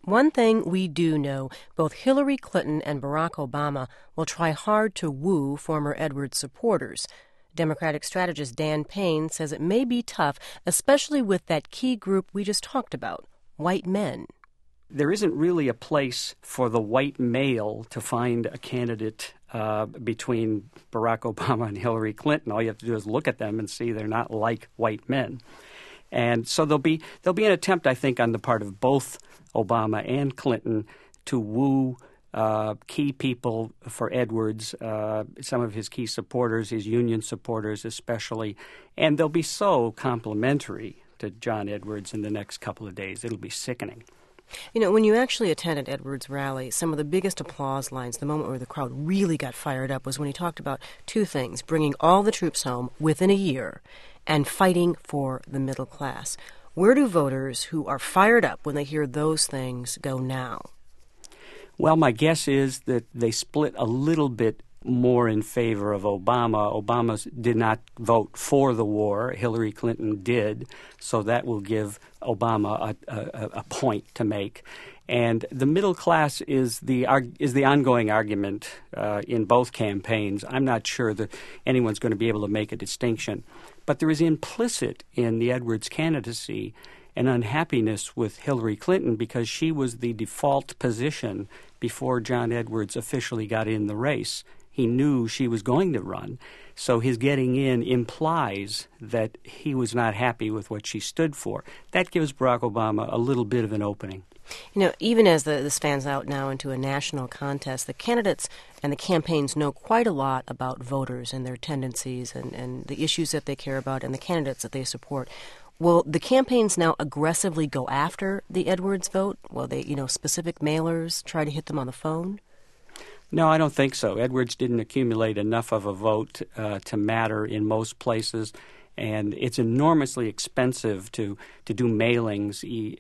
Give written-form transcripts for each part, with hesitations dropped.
One thing we do know, both Hillary Clinton and Barack Obama will try hard to woo former Edwards supporters. Democratic strategist Dan Payne says it may be tough, especially with that key group we just talked about, white men. There isn't really a place for the white male to find a candidate between Barack Obama and Hillary Clinton. All you have to do is look at them and see they're not like white men. And so there'll be an attempt, I think, on the part of both Obama and Clinton to woo key people for Edwards, some of his key supporters, his union supporters especially, and they'll be so complimentary to John Edwards in the next couple of days. It'll be sickening. You know, when you actually attended Edwards' rally, some of the biggest applause lines, the moment where the crowd really got fired up, was when he talked about two things: bringing all the troops home within a year and fighting for the middle class. Where do voters who are fired up when they hear those things go now? Well, my guess is that they split a little bit more in favor of Obama. Obama did not vote for the war. Hillary Clinton did, so that will give Obama a point to make. And the middle class is the ongoing argument in both campaigns. I'm not sure that anyone's going to be able to make a distinction. But there is implicit in the Edwards candidacy an unhappiness with Hillary Clinton because she was the default position before John Edwards officially got in the race. He knew she was going to run, so his getting in implies that he was not happy with what she stood for. That gives Barack Obama a little bit of an opening. You know, even as this fans out now into a national contest, the candidates and the campaigns know quite a lot about voters and their tendencies and the issues that they care about and the candidates that they support. Will the campaigns now aggressively go after the Edwards vote? Will they, specific mailers try to hit them on the phone? No, I don't think so. Edwards didn't accumulate enough of a vote to matter in most places, and it's enormously expensive to do mailings.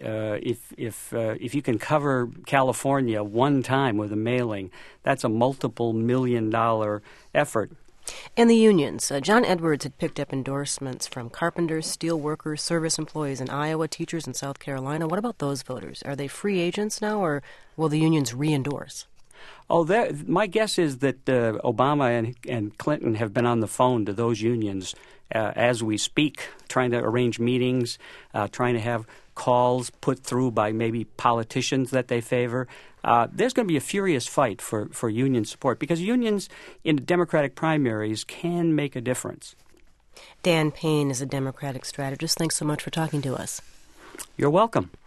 If you can cover California one time with a mailing, that's a multiple $million effort. And the unions. John Edwards had picked up endorsements from carpenters, steel workers, service employees in Iowa, teachers in South Carolina. What about those voters? Are they free agents now, or will the unions re-endorse? My guess is that Obama and Clinton have been on the phone to those unions as we speak, trying to arrange meetings, trying to have calls put through by maybe politicians that they favor. There's going to be a furious fight for union support because unions in Democratic primaries can make a difference. Dan Payne is a Democratic strategist. Thanks so much for talking to us. You're welcome.